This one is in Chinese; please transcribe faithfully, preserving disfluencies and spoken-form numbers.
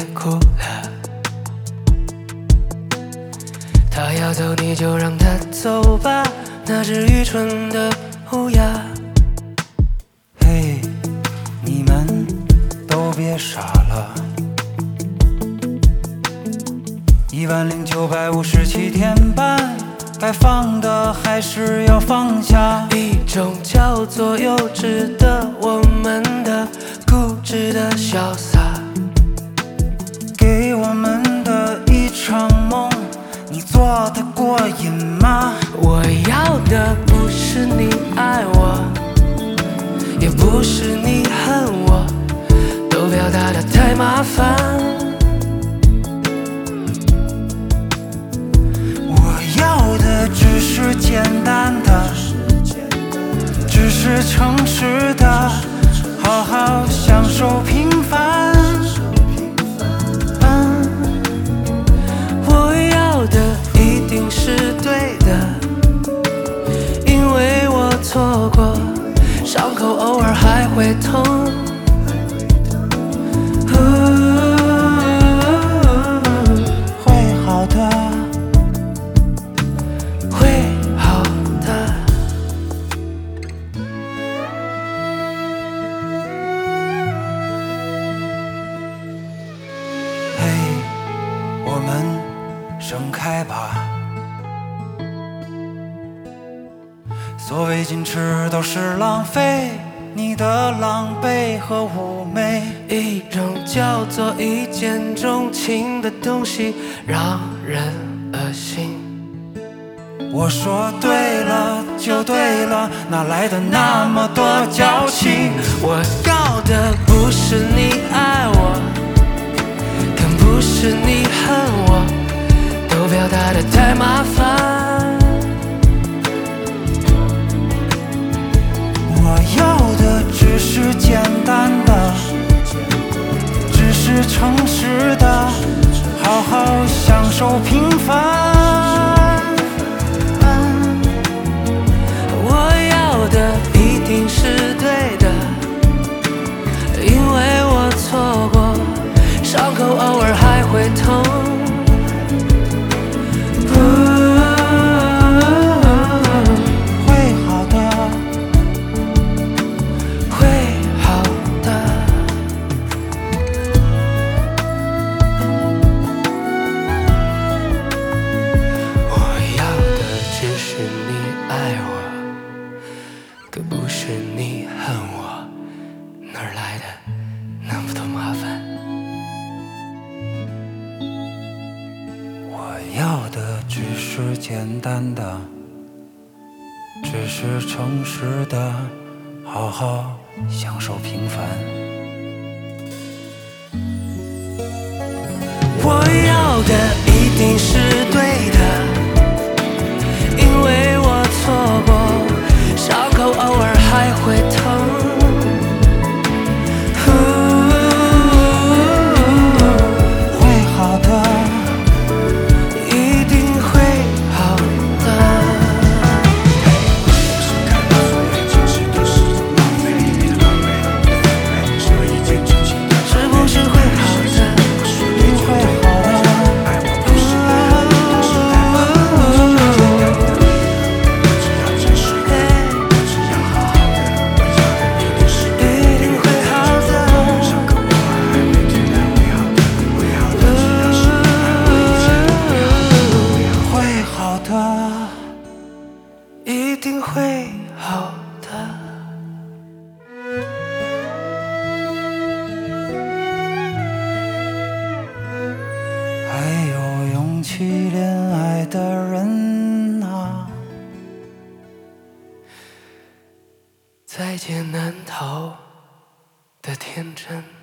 哭了。他要走你就让他走吧，那只愚蠢的乌鸦。 嘿，你们都别傻了，一万零九百五十七天半，该放的还是要放下。 一种叫做幼稚的我们的固执的潇洒， 给我们的一场梦，你做得过瘾吗？ 我要的不是你爱我，也不是你恨我，都表达得太麻烦。 我要的只是简单的，只是诚实的，好好享受平凡。嗯， 我要的一定是对的，因为我错过，伤口偶尔还会痛。 会好的， 会好的。 嘿，我们盛开吧。所谓矜持都是浪费，你的狼狈和妩媚， 一种叫做一见钟情的东西让人恶心。 我说对了就对了，哪来的那么多矫情？ 我要的不是你爱我，更不是你恨我，都表达得太麻烦。 我要的只是简单的，只是诚实的，好好享受平凡。 我要的一定是对的，因为我错过，伤口偶尔还会痛。 会好的， 会好的。我要的只是你爱我，可不是你恨我，哪儿来的那么多麻烦？ 我要的只是简单的，只是诚实的，好好享受平凡。 我要的一定是对的，因为我错过，伤口偶尔还会痛。 会好的， 一定会好的。是不是会好的？ 一定会好的。 一定会好的。 会好的， 一定会好的。 还有勇气恋爱的人啊， 再见难逃的天真。